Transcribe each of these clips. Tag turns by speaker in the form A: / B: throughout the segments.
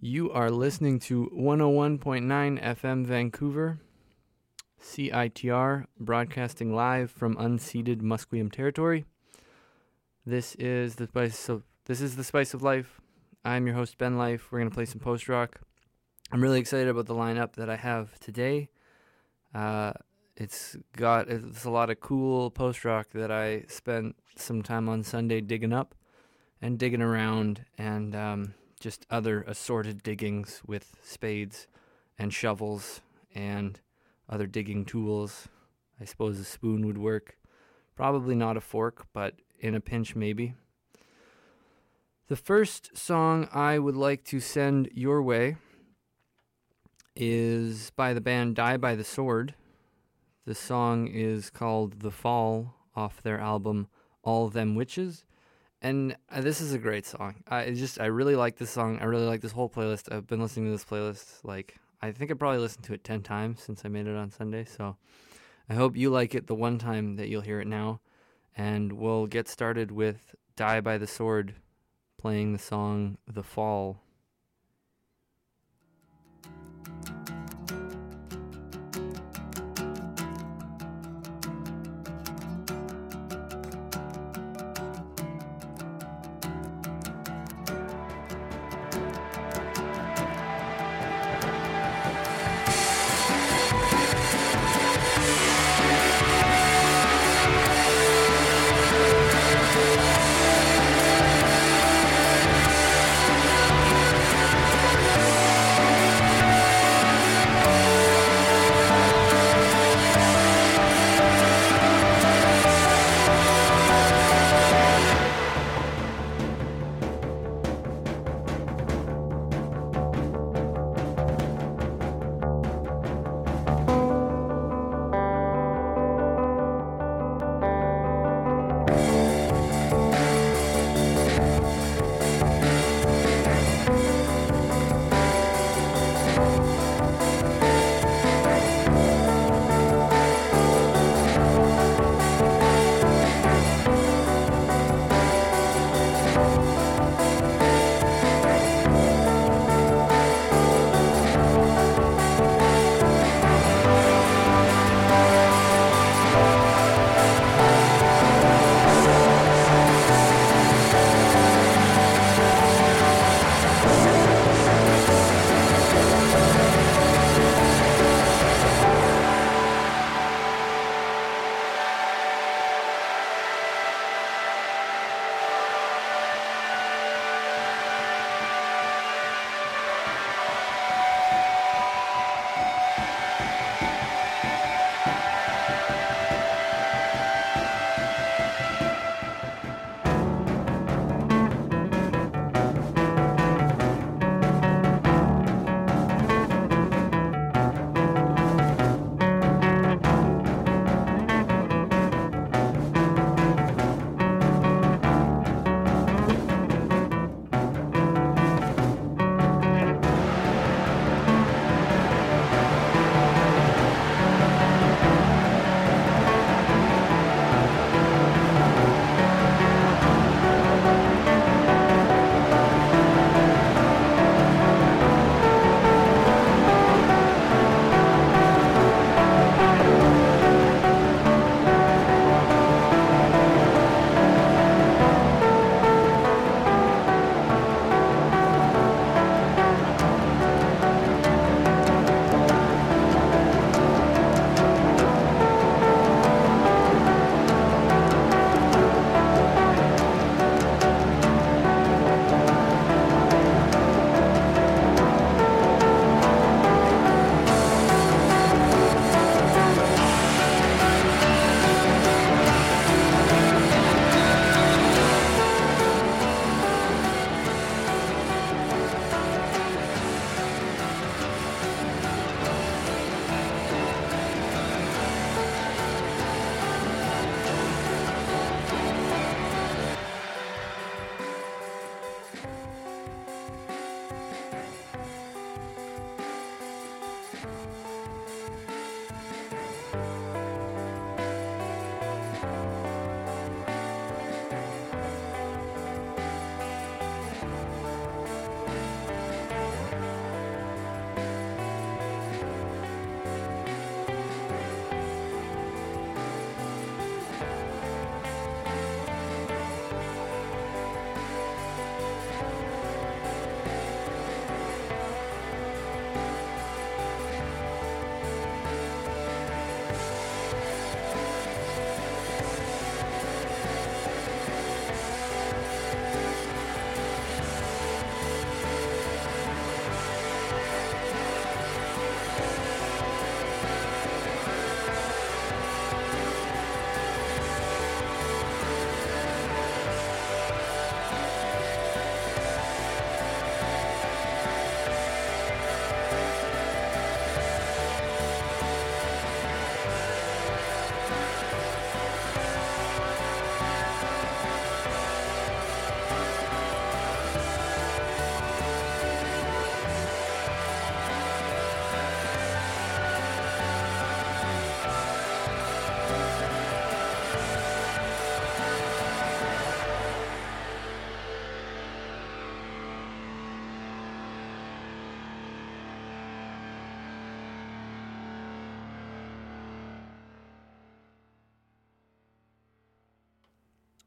A: You are listening to 101.9 FM Vancouver, CITR, broadcasting live from unceded Musqueam territory. This is the Spice of Life. I'm your host, Ben Life. We're going to play some post-rock. I'm really excited about the lineup that I have today. It's a lot of cool post-rock that I spent some time on Sunday digging up and digging around, and just other assorted diggings with spades and shovels and other digging tools. I suppose a spoon would work. Probably not a fork, but in a pinch maybe. The first song I would like to send your way is by the band Die by the Sword. The song is called The Fall off their album All Them Witches. And this is a great song. I really like this song. I really like this whole playlist. I've been listening to this playlist, I think I probably listened to it 10 times since I made it on Sunday. So I hope you like it the one time that you'll hear it now. And we'll get started with Die by the Sword playing the song The Fall.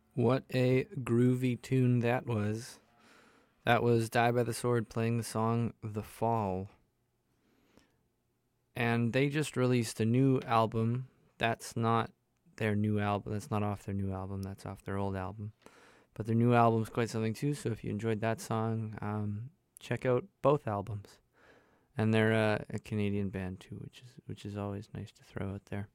A: What a groovy tune that was. That was Die by the Sword playing the song The Fall. And they just released a new album. That's not their new album. That's not off their new album. That's off their old album. But their new album's quite something too. So if you enjoyed that song, check out both albums. And they're a Canadian band too, which is always nice to throw out there.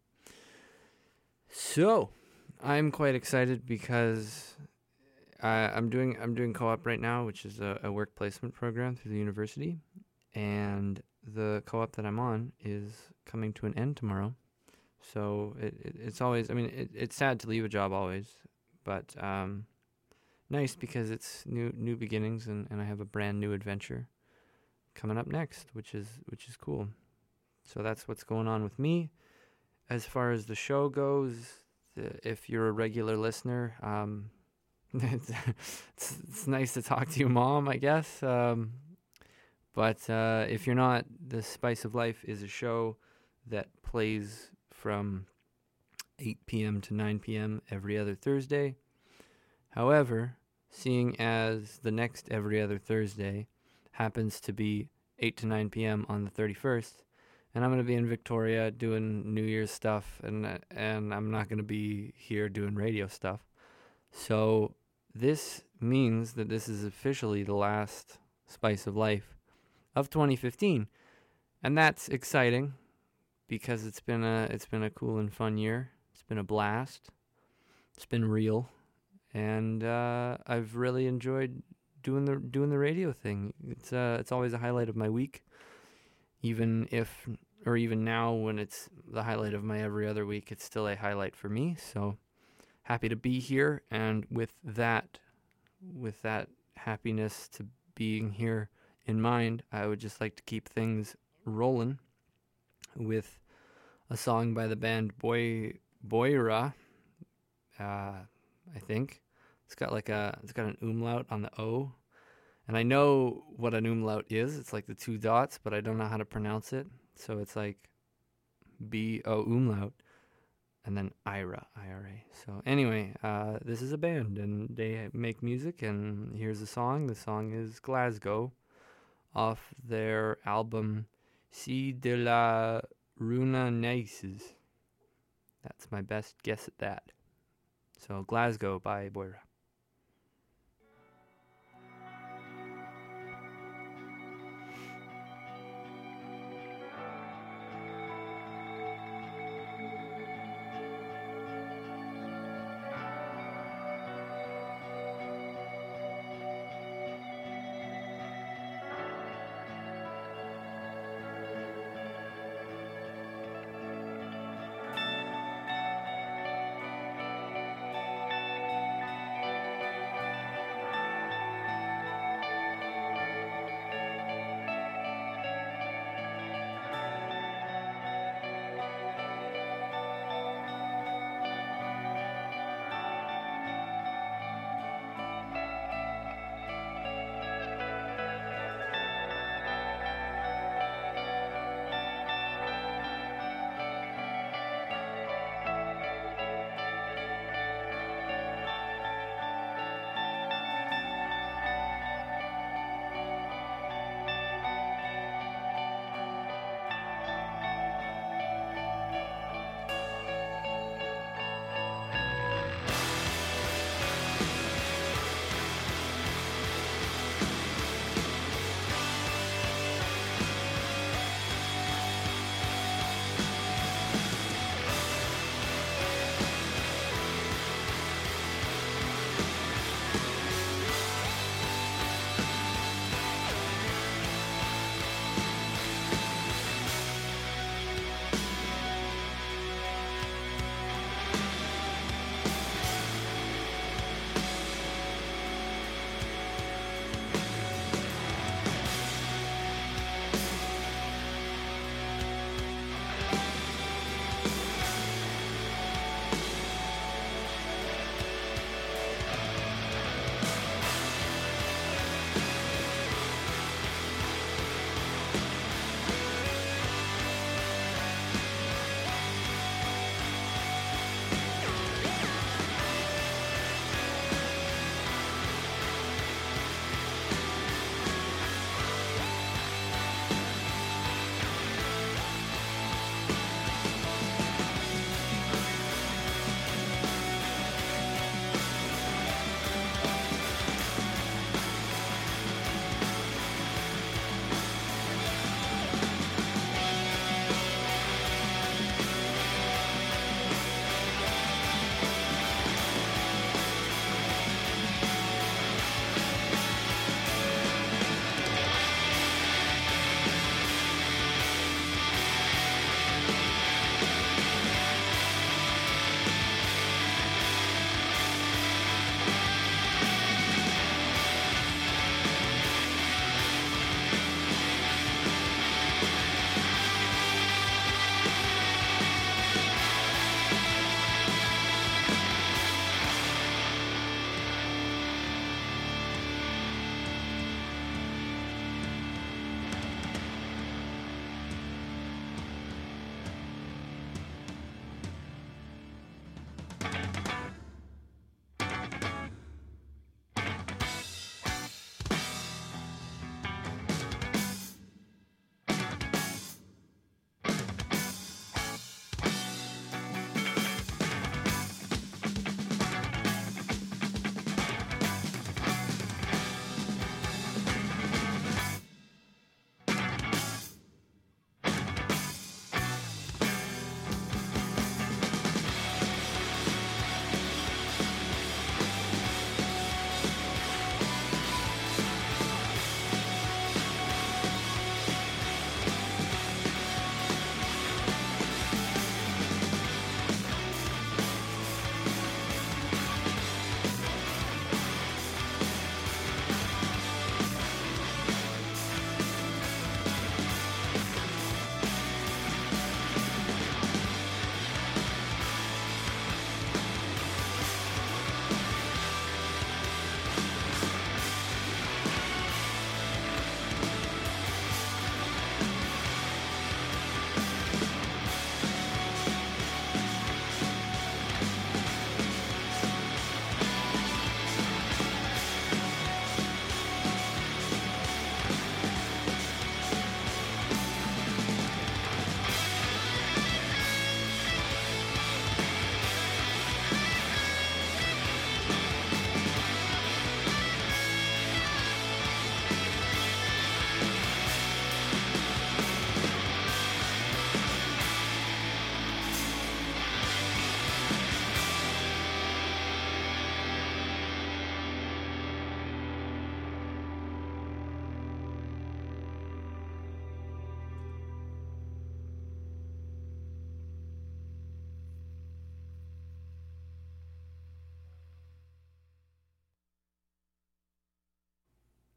A: So I'm quite excited because I'm doing co-op right now, which is a work placement program through the university, and the co-op that I'm on is coming to an end tomorrow. So it's always, I mean, it's sad to leave a job always, but nice because it's new beginnings, and I have a brand new adventure coming up next, which is cool. So that's what's going on with me. As far as the show goes, if you're a regular listener, it's nice to talk to you, Mom, I guess. But if you're not, The Spice of Life is a show that plays from 8 p.m. to 9 p.m. every other Thursday. However, seeing as the next every other Thursday happens to be 8 to 9 p.m. on the 31st, and I'm going to be in Victoria doing New Year's stuff, and I'm not going to be here doing radio stuff. So this means that this is officially the last Spice of Life of 2015, and that's exciting because it's been a cool and fun year. It's been a blast. It's been real, and I've really enjoyed doing the radio thing. It's always a highlight of my week, even now when it's the highlight of my every other week. It's still a highlight for me. So happy to be here, and with that happiness to being here in mind, I would just like to keep things rolling with a song by the band Boira. I think it's got an umlaut on the O, and I know what an umlaut is. It's like the two dots, but I don't know how to pronounce it. So it's like B-O umlaut, and then IRA. So anyway, this is a band, and they make music, and here's a song. The song is Glasgow, off their album Si de la Runa Naces. That's my best guess at that. So Glasgow by Boira.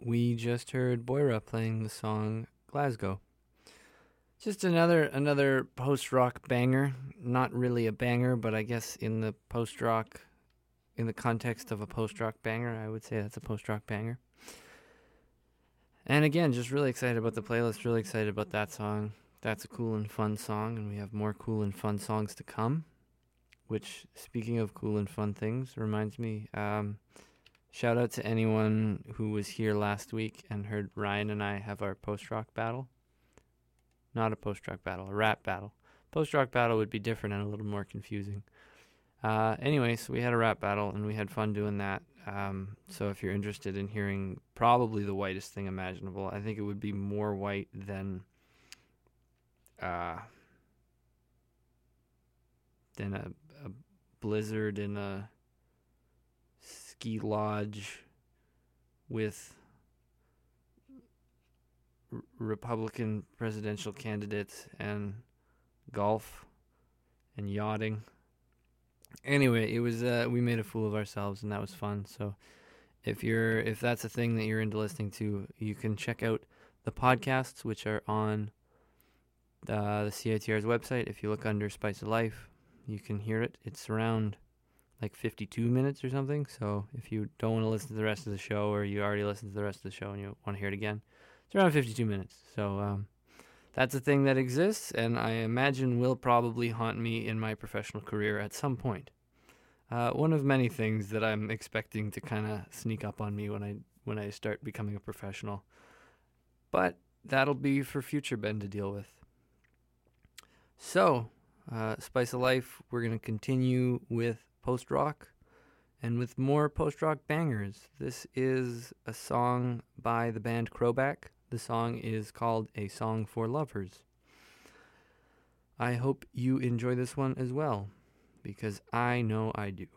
A: we just heard Boira playing the song Glasgow. Just another post-rock banger. Not really a banger, but I guess in the post-rock, in the context of a post-rock banger, I would say that's a post-rock banger. And again, just really excited about the playlist, really excited about that song. That's a cool and fun song, and we have more cool and fun songs to come. Which, speaking of cool and fun things, reminds me, shout out to anyone who was here last week and heard Ryan and I have our post-rock battle. Not a post-rock battle, a rap battle. Post-rock battle would be different and a little more confusing. Anyways, we had a rap battle, and we had fun doing that. So if you're interested in hearing probably the whitest thing imaginable, I think it would be more white than a blizzard in a ski lodge with Republican presidential candidates and golf and yachting. Anyway, it was we made a fool of ourselves, and that was fun. So if that's a thing that you're into listening to, you can check out the podcasts, which are on the CITR's website. If you look under Spice of Life, you can hear it. It's around like 52 minutes or something. So if you don't want to listen to the rest of the show, or you already listened to the rest of the show and you want to hear it again, it's around 52 minutes. So that's a thing that exists, and I imagine will probably haunt me in my professional career at some point. One of many things that I'm expecting to kind of sneak up on me when I start becoming a professional. But that'll be for future Ben to deal with. So, Spice of Life, we're going to continue with post-rock and with more post-rock bangers. This is a song by the band Crowback. The song is called A Song for Lovers. I hope you enjoy this one as well, because I know I do.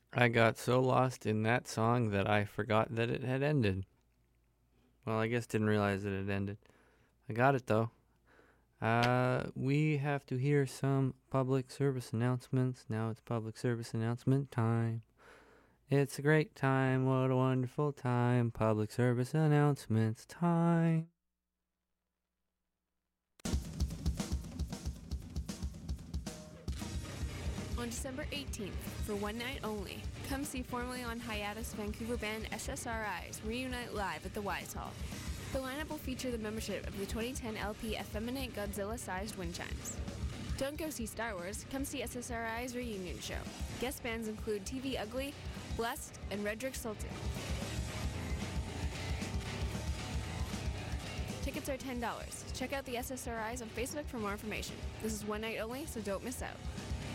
A: I got so lost in that song that I forgot that it had ended. Well, I guess didn't realize that it ended. I got it though. We have to hear some public service announcements. Now it's public service announcement time. It's a great time. What a wonderful time. Public service announcements time.
B: On December 18th, for one night only, come see formerly on hiatus Vancouver band SSRIs reunite live at the Wise Hall. The lineup will feature the membership of the 2010 LP Effeminate Godzilla-sized wind chimes. Don't go see Star Wars, come see SSRI's reunion show. Guest bands include TV Ugly, Blessed, and Redrick Sultan. Tickets are $10. Check out the SSRIs on Facebook for more information. This is one night only, so don't miss out.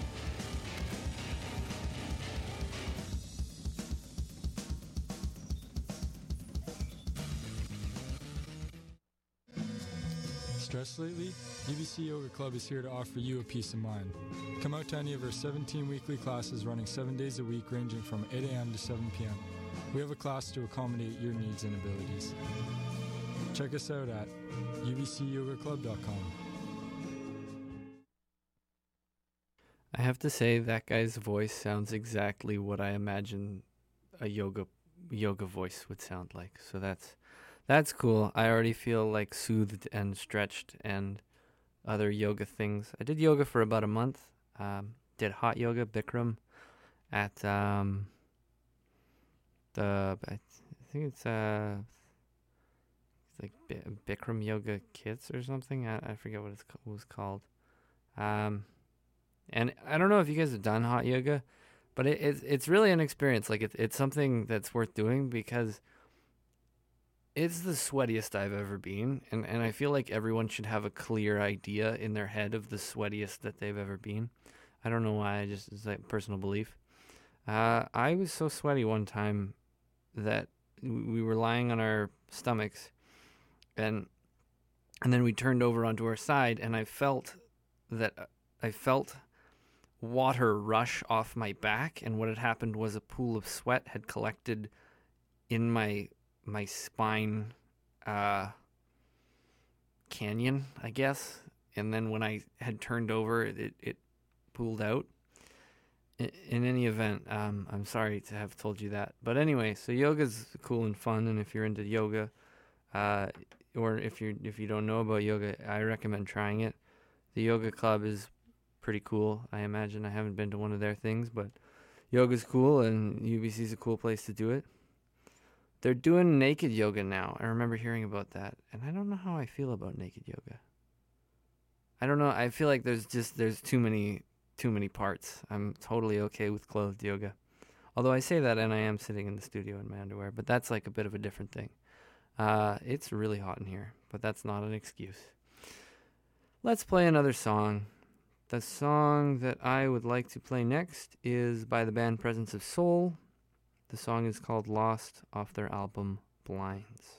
C: Stressed lately? UBC Yoga Club is here to offer you a peace of mind. Come out to any of our 17 weekly classes running 7 days a week ranging from 8 a.m. to 7 p.m. We have a class to accommodate your needs and abilities. Check us out at ubcyogaclub.com.
A: I have to say that guy's voice sounds exactly what I imagine a yoga voice would sound like. So that's cool. I already feel like soothed and stretched and other yoga things. I did yoga for about a month. Did hot yoga, Bikram, at I think it's like Bikram Yoga Kids or something. I forget what it was called. And I don't know if you guys have done hot yoga, but it's really an experience. Like it's something that's worth doing because it's the sweatiest I've ever been, and I feel like everyone should have a clear idea in their head of the sweatiest that they've ever been. I don't know why, it's like personal belief. I was so sweaty one time that we were lying on our stomachs, and then we turned over onto our side, and I felt water rush off my back, and what had happened was a pool of sweat had collected in my spine canyon, I guess. And then when I had turned over, it pooled out. In any event, I'm sorry to have told you that. But anyway, so yoga's cool and fun, and if you're into yoga, or if you don't know about yoga, I recommend trying it. The yoga club is pretty cool. I imagine I haven't been to one of their things, but yoga's cool, and UBC's a cool place to do it. They're doing naked yoga now. I remember hearing about that, and I don't know how I feel about naked yoga. I don't know. I feel like there's too many parts. I'm totally okay with clothed yoga. Although I say that, and I am sitting in the studio in my underwear, but that's like a bit of a different thing. It's really hot in here, but that's not an excuse. Let's play another song. The song that I would like to play next is by the band Presence of Soul. The song is called Lost off their album Blinds.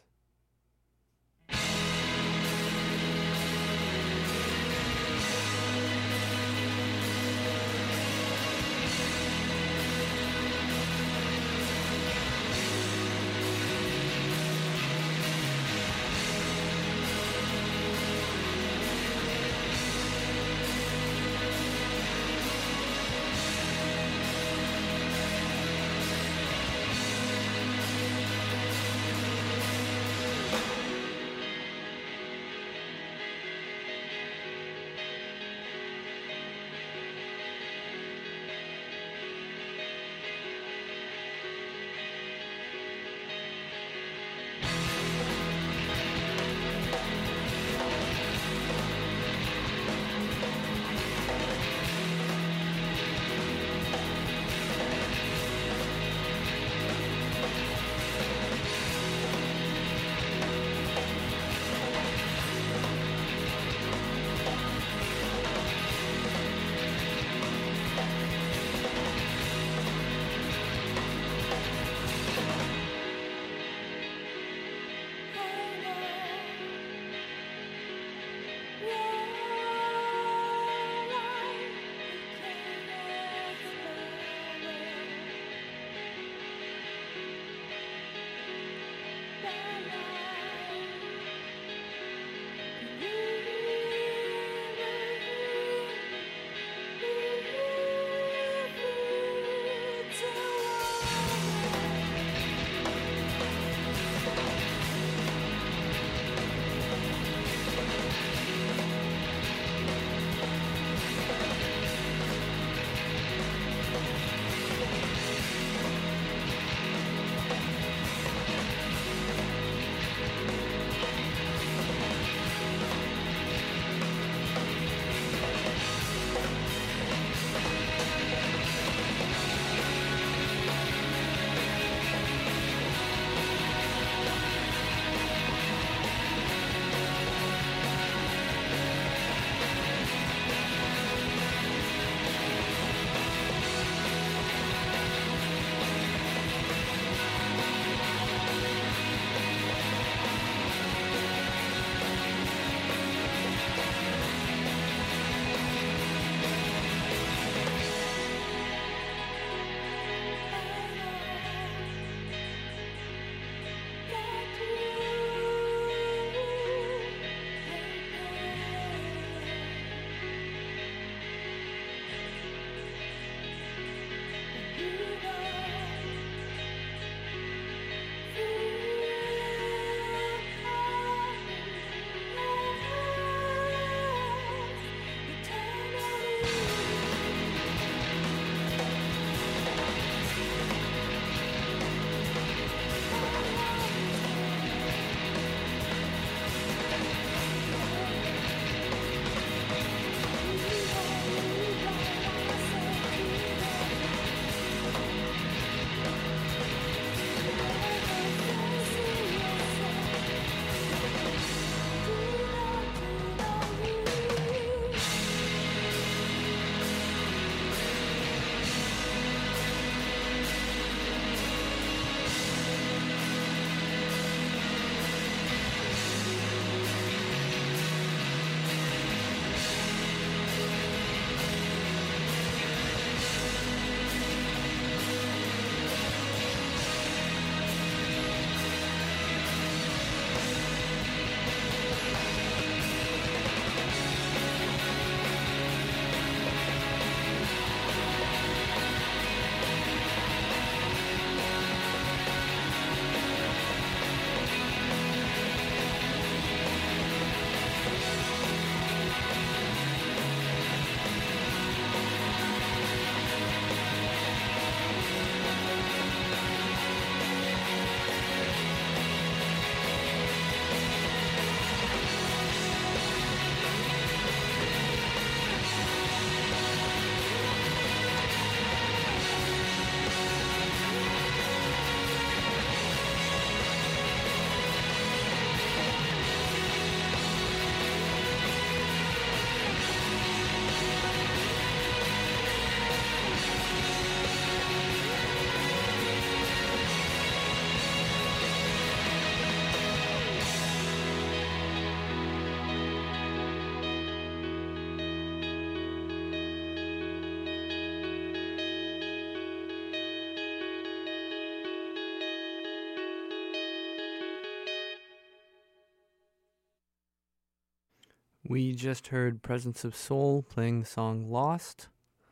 A: We just heard Presence of Soul playing the song Lost.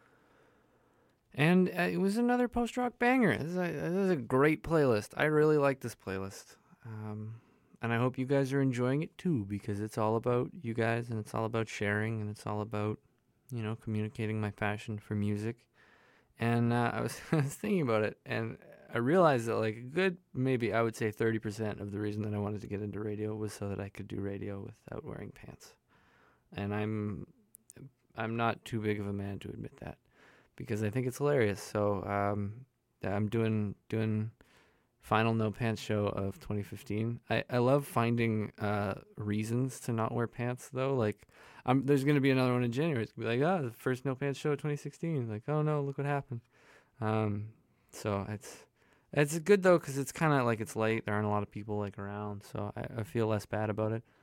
A: And it was another post-rock banger. This is a great playlist. I really like this playlist. And I hope you guys are enjoying it too, because it's all about you guys, and it's all about sharing, and it's all about, communicating my passion for music. And I was thinking about it, and I realized that like a good, maybe I would say 30% of the reason that I wanted to get into radio was so that I could do radio without wearing pants. And I'm not too big of a man to admit that, because I think it's hilarious. So I'm doing final No Pants show of 2015. I love finding reasons to not wear pants though. Like there's gonna be another one in January. It's gonna be like, the first No Pants show of 2016. Like, oh no, look what happened. So it's good though, because it's kind of like it's late. There aren't a lot of people like around, so I feel less bad about it.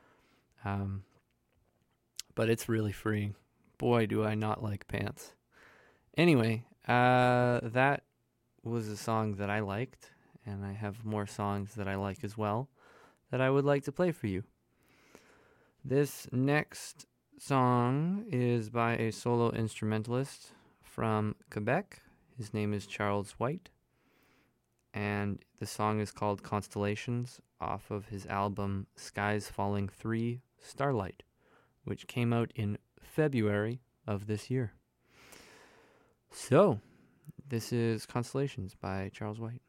A: But it's really freeing. Boy, do I not like pants. Anyway, that was a song that I liked, and I have more songs that I like as well that I would like to play for you. This next song is by a solo instrumentalist from Quebec. His name is Charles White, and the song is called Constellations, off of his album Skies Falling 3 Starlight, which came out in February of this year. So, this is Constellations by Charles White.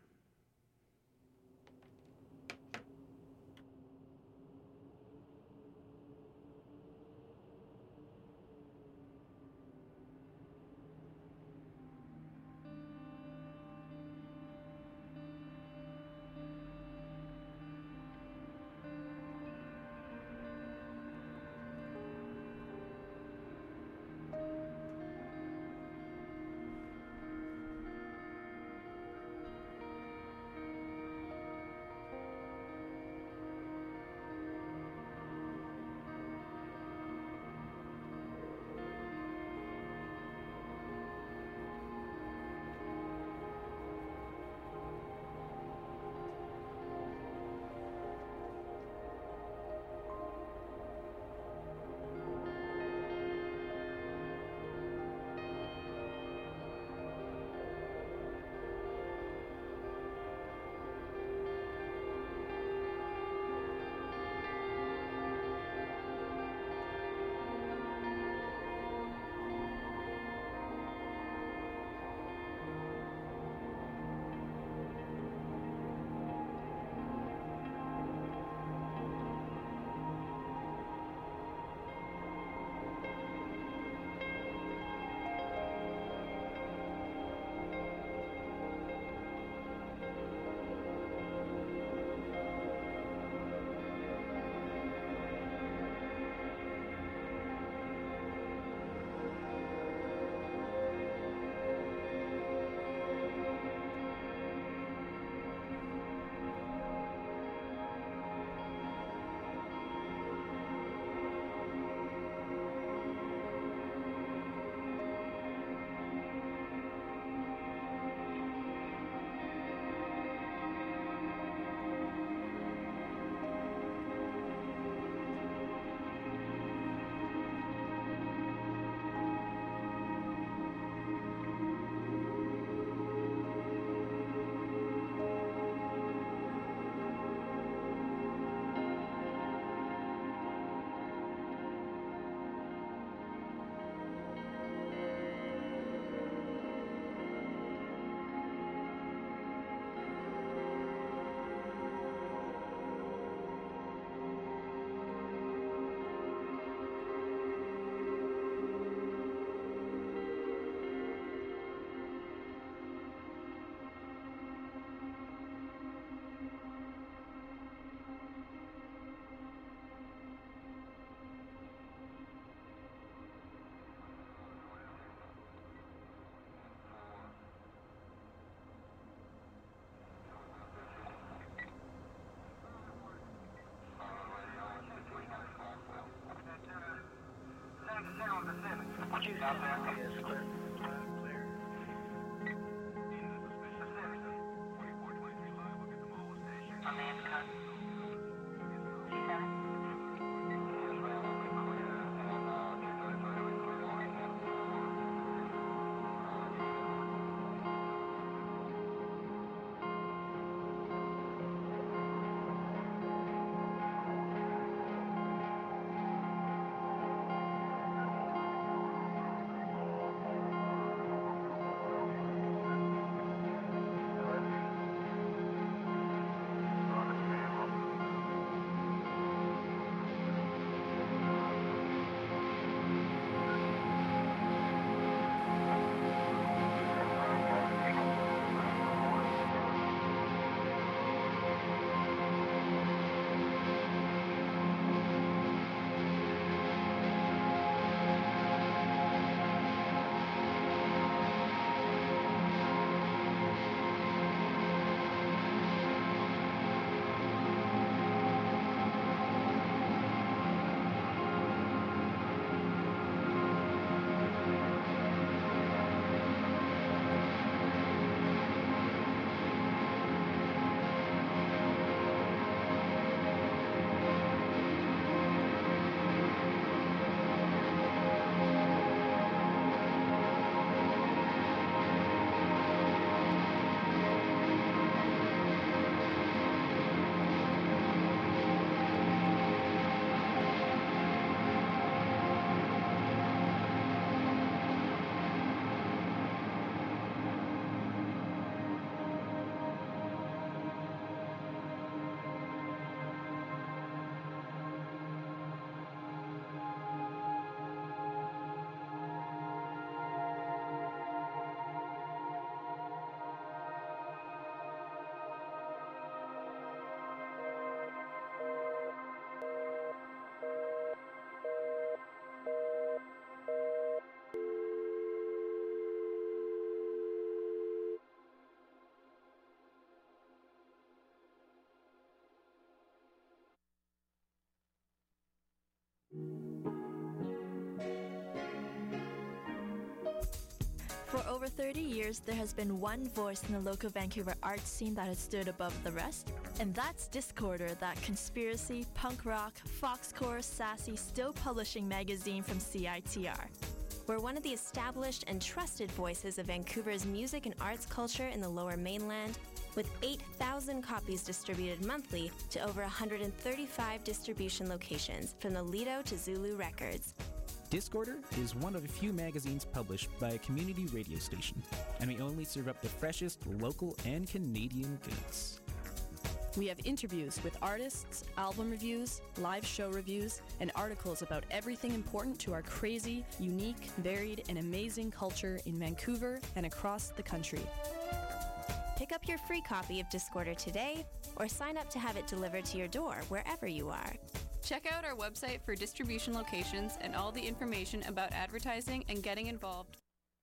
D: For over 30 years, there has been one voice in the local Vancouver arts scene that has stood above the rest, and that's Discorder, that conspiracy, punk rock, foxcore, sassy, still publishing magazine from CITR.
E: We're one of the established and trusted voices of Vancouver's music and arts culture in the Lower Mainland, with 8,000 copies distributed monthly to over 135 distribution locations, from the Lido to Zulu Records.
F: Discorder is one of a few magazines published by a community radio station, and we only serve up the freshest local and Canadian goods.
G: We have interviews with artists, album reviews, live show reviews, and articles about everything important to our crazy, unique, varied, and amazing culture in Vancouver and across the country.
E: Pick up your free copy of Discorder today, or sign up to have it delivered to your door wherever you are.
B: Check out our website for distribution locations and all the information about advertising and getting involved.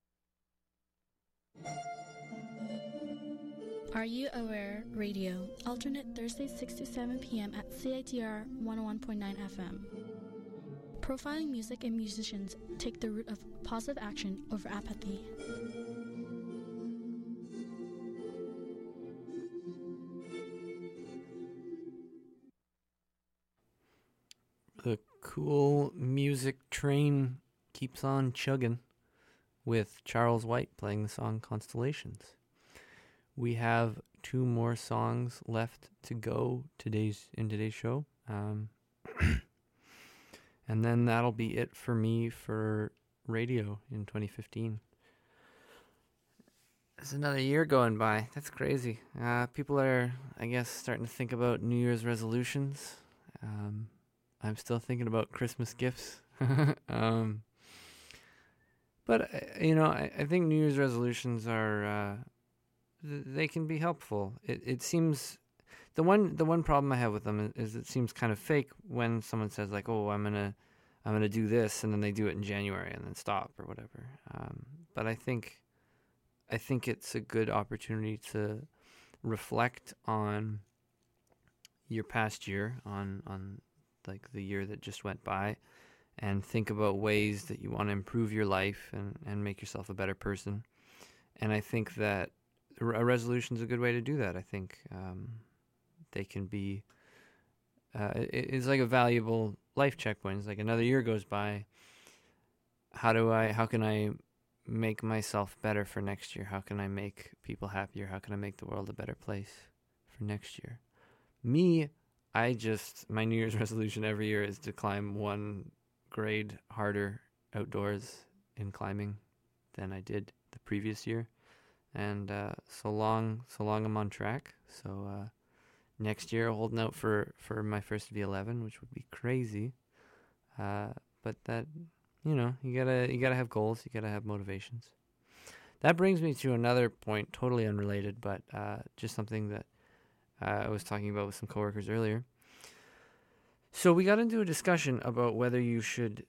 H: Are You Aware Radio, alternate Thursdays 6 to 7 p.m. at CITR 101.9 FM. Profiling music and musicians take the route of positive action over apathy.
A: The cool music train keeps on chugging with Charles White playing the song Constellations. We have 2 more songs left to go in today's show. And then that'll be it for me for radio in 2015. There's another year going by. That's crazy. People are, I guess, starting to think about New Year's resolutions. I'm still thinking about Christmas gifts. But, I think New Year's resolutions are... they can be helpful. It seems the one problem I have with them is it seems kind of fake when someone says like, "Oh, I'm gonna do this," and then they do it in January and then stop or whatever. But I think it's a good opportunity to reflect on your past year, on like the year that just went by, and think about ways that you want to improve your life and make yourself a better person. And I think that a resolution is a good way to do that. I think they can be, it's like a valuable life checkpoint. It's like another year goes by. How can I make myself better for next year? How can I make people happier? How can I make the world a better place for next year? My New Year's resolution every year is to climb 1 grade harder outdoors in climbing than I did the previous year. And so long I'm on track. So next year, holding out for my first V11, which would be crazy. But that, you gotta have goals. You gotta have motivations. That brings me to another point, totally unrelated, but just something that I was talking about with some coworkers earlier. So we got into a discussion about whether you should,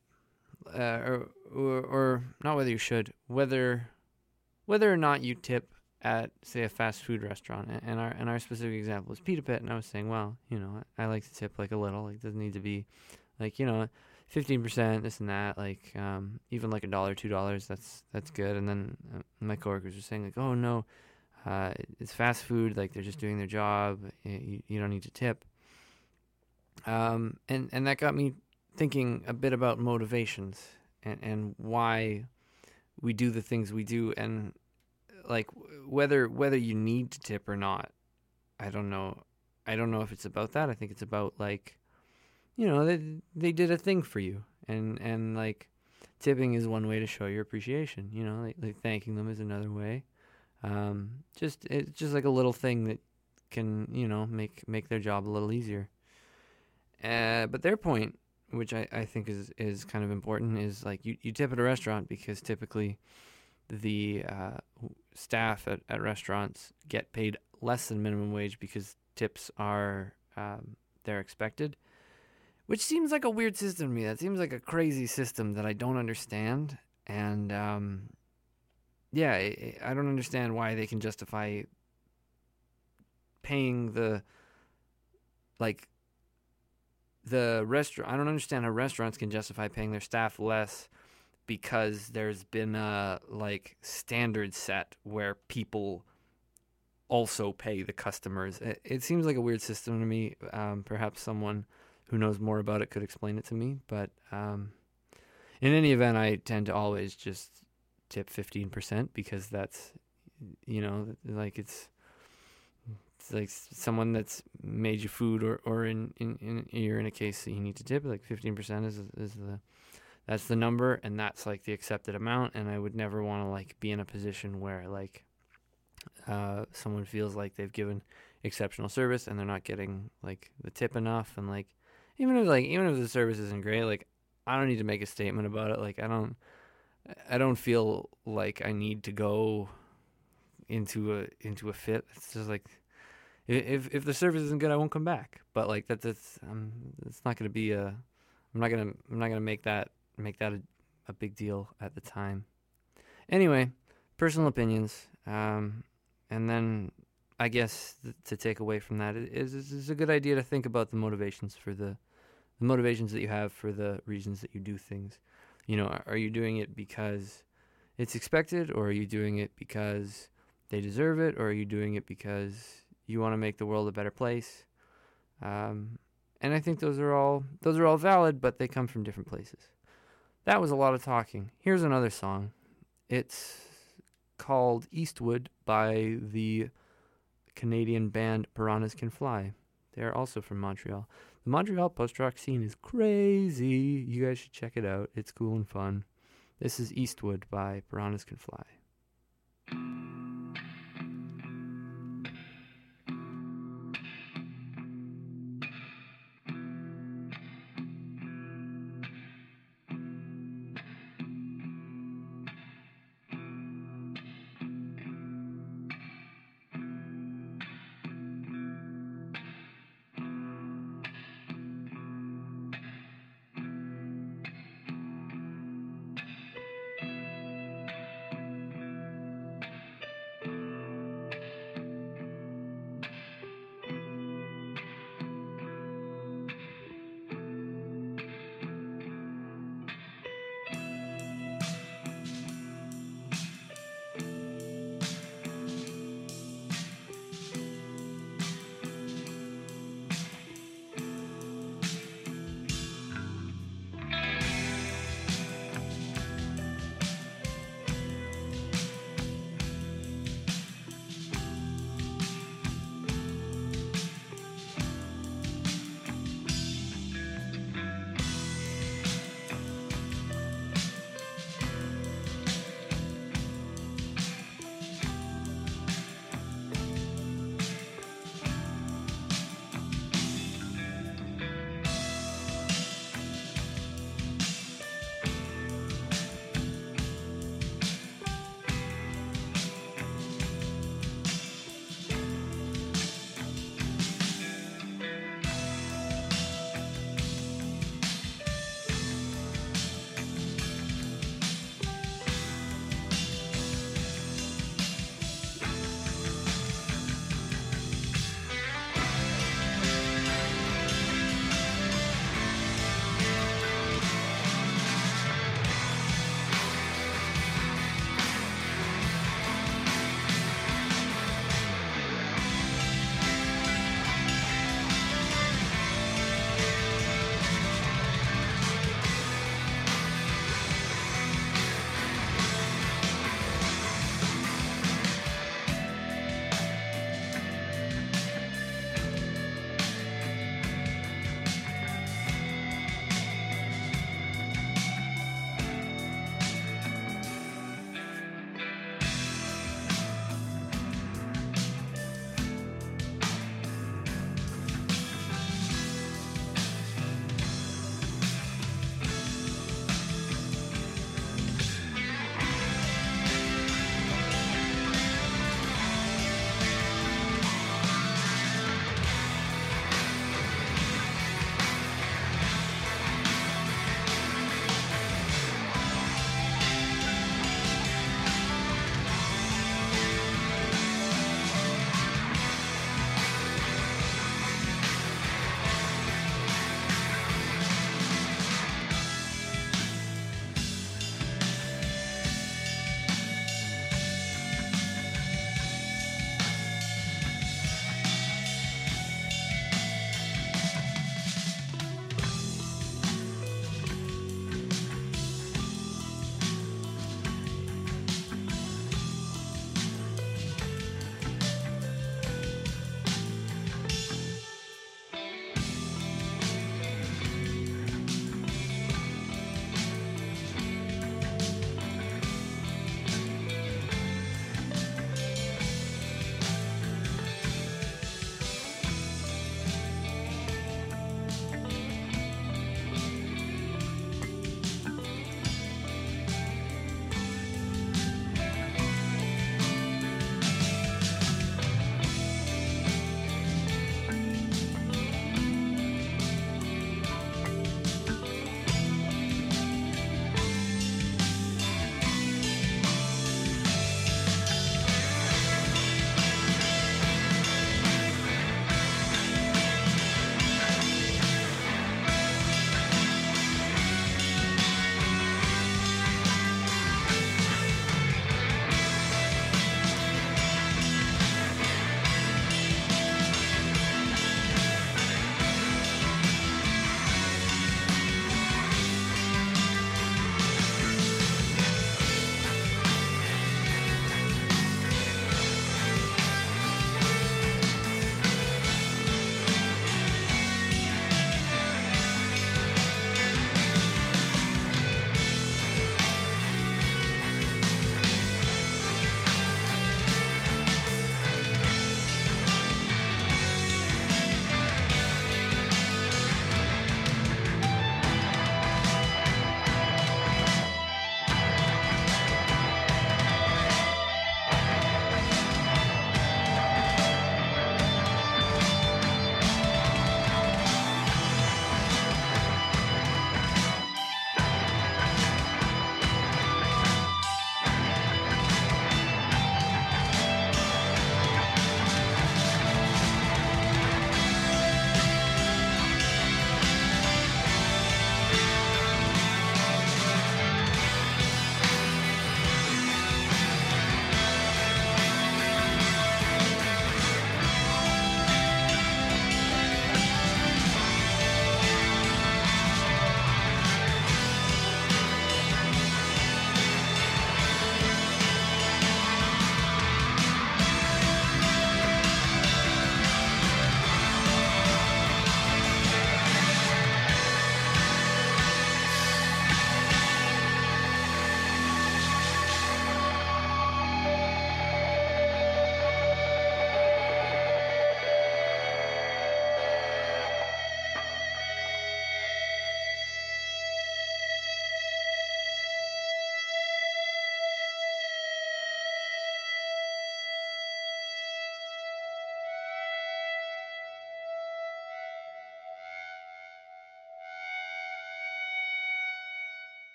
A: or not whether you should, whether or not you tip at, say, a fast food restaurant. And our specific example is Pita Pit, and I was saying, well, I like to tip like a little. Like, it doesn't need to be like, 15%, this and that. Like, even like $1, $2, that's good. And then my coworkers were saying like, oh no, it's fast food. Like, they're just doing their job. You don't need to tip. And that got me thinking a bit about motivations and why we do the things we do, and like whether you need to tip or not. I don't know if it's about that. I think it's about like, they did a thing for you, and like tipping is one way to show your appreciation. Like thanking them is another way. It's just like a little thing that can make their job a little easier. But their point, which I think is kind of important, is like you tip at a restaurant because typically the staff at restaurants get paid less than minimum wage because tips are they're expected, which seems like a weird system to me. That seems like a crazy system that I don't understand. And I don't understand why they can justify paying the restaurant. I don't understand how restaurants can justify paying their staff less because there's been a like standard set where people also pay the customers. It seems like a weird system to me. Perhaps someone who knows more about it could explain it to me. But in any event, I tend to always just tip 15% because that's, like it's like someone that's made you food, or in you're in a case that you need to tip, like 15% is that's the number, and that's like the accepted amount. And I would never want to like be in a position where like someone feels like they've given exceptional service and they're not getting like the tip enough. And like even if the service isn't great, like I don't need to make a statement about it. Like I don't feel like I need to go into a fit. It's just like if the service isn't good, I won't come back. But like that's it's not going to be I'm not gonna make that a big deal at the time. Anyway, personal opinions. And then I guess to take away from that is a good idea to think about the motivations for the motivations that you have for the reasons that you do things. Are you doing it because it's expected, or are you doing it because they deserve it, or are you doing it because you want to make the world a better place? And I think those are all valid, but they come from different places. That was a lot of talking. Here's another song. It's called Eastwood by the Canadian band Piranhas Can Fly. They're also from Montreal. The Montreal post-rock scene is crazy. You guys should check it out. It's cool and fun. This is Eastwood by Piranhas Can Fly.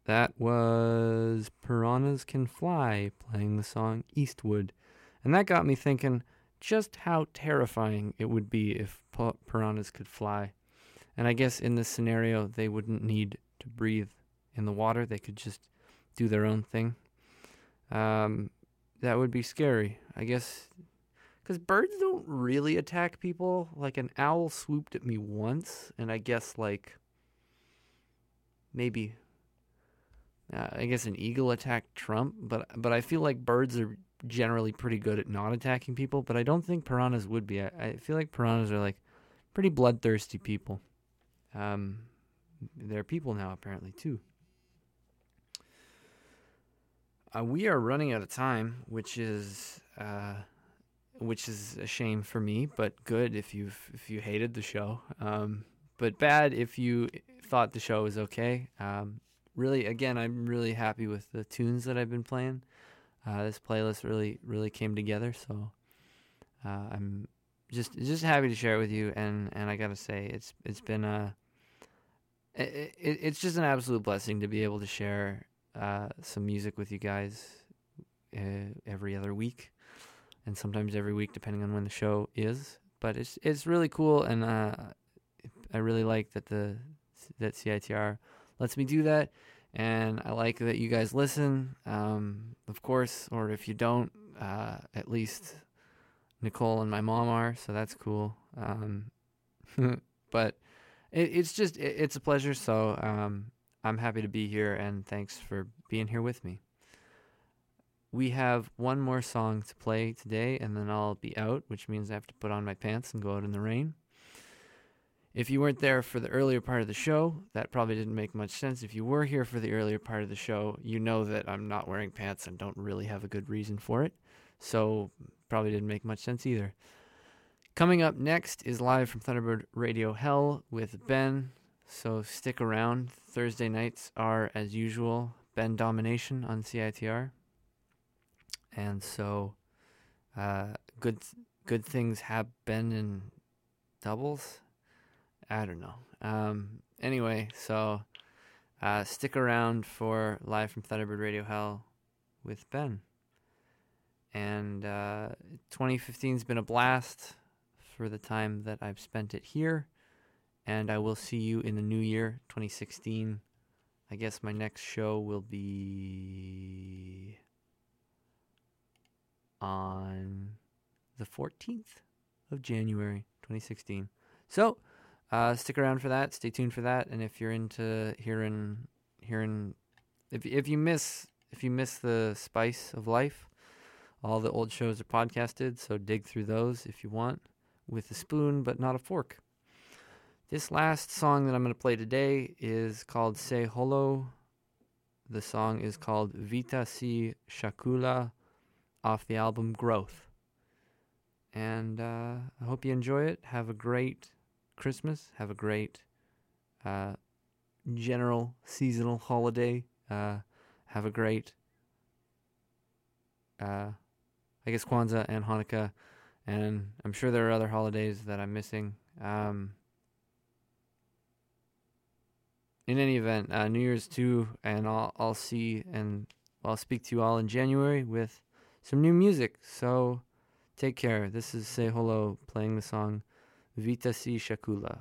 A: That was Piranhas Can Fly playing the song Eastwood. And that got me thinking just how terrifying it would be if piranhas could fly. And I guess in this scenario, they wouldn't need to breathe in the water. They could just do their own thing. That would be scary, I guess, because birds don't really attack people. Like, an owl swooped at me once, and I guess, like, maybe, I guess an eagle attacked Trump, but I feel like birds are generally pretty good at not attacking people, but I don't think piranhas would be. I feel like piranhas are, like, pretty bloodthirsty people. They're people now, apparently, too. We are running out of time, which is a shame for me, but good if you hated the show. But bad if you thought the show was okay. Really, again, I'm really happy with the tunes that I've been playing. This playlist really came together, so I'm just happy to share it with you. And I gotta say, it's been it's just an absolute blessing to be able to share some music with you guys every other week, and sometimes every week depending on when the show is. But it's really cool, and I really like that that CITR lets me do that, and I like that you guys listen, of course, or if you don't, at least Nicole and my mom are, so that's cool. But it's a pleasure, so I'm happy to be here, and thanks for being here with me. We have one more song to play today, and then I'll be out, which means I have to put on my pants and go out in the rain. If you weren't there for the earlier part of the show, that probably didn't make much sense. If you were here for the earlier part of the show, you know that I'm not wearing pants and don't really have a good reason for it, so probably didn't make much sense either. Coming up next is live from Thunderbird Radio Hell with Ben. So stick around. Thursday nights are, as usual, Ben Domination on CITR. And so good things have been in doubles. I don't know. Anyway, so stick around for live from Thunderbird Radio Hell with Ben. And 2015's been a blast for the time that I've spent it here. And I will see you in the new year, 2016. I guess my next show will be on the 14th of January, 2016. So, stick around for that. Stay tuned for that. And if you're into hearing, if you miss the spice of life, all the old shows are podcasted. So dig through those if you want, with a spoon but not a fork. This last song that I'm going to play today is called Se Holo. The song is called Vita Si Shakula off the album Growth. And I hope you enjoy it. Have a great Christmas. Have a great general seasonal holiday. Have a great, I guess, Kwanzaa and Hanukkah. And I'm sure there are other holidays that I'm missing. In any event, New Year's too, and I'll speak to you all in January with some new music. So take care. This is Se Holo playing the song Vita Si Shakula.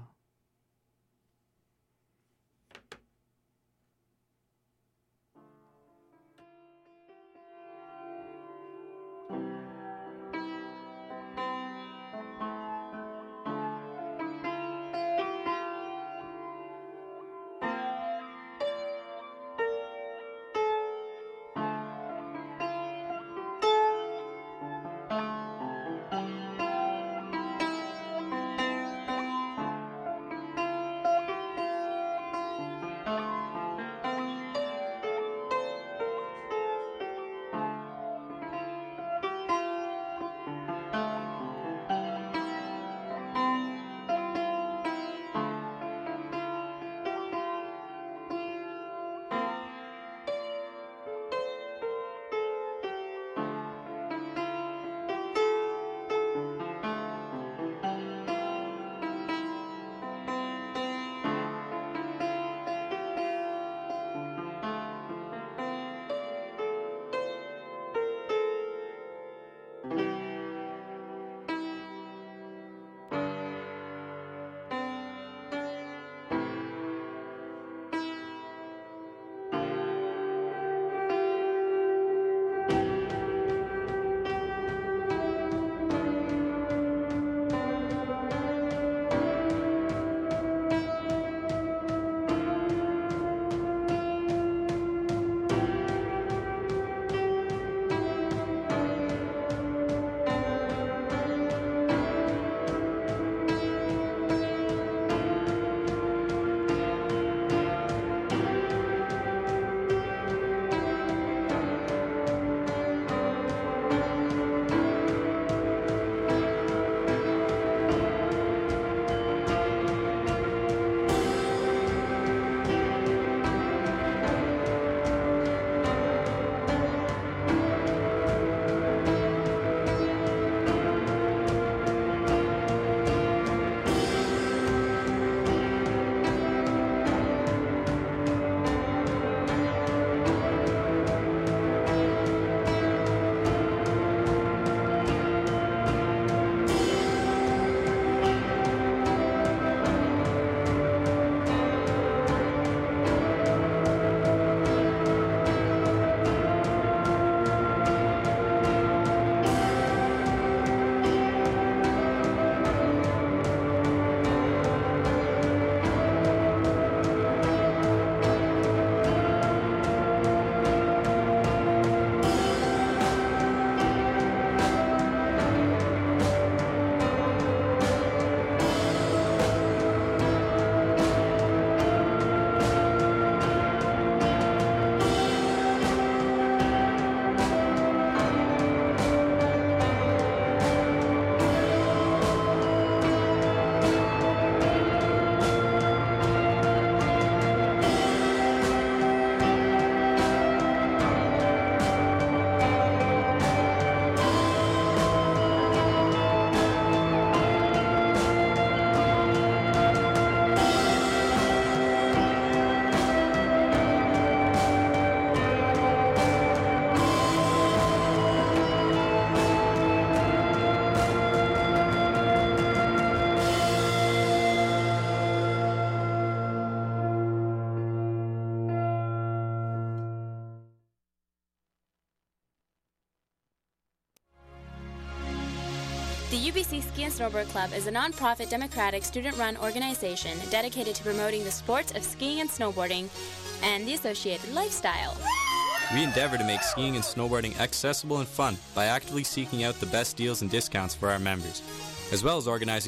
I: UBC Ski and Snowboard Club is a non-profit, democratic, student-run organization dedicated to promoting the sports of skiing and snowboarding and the associated lifestyle.
J: We endeavor to make skiing and snowboarding accessible and fun by actively seeking out the best deals and discounts for our members, as well as organizing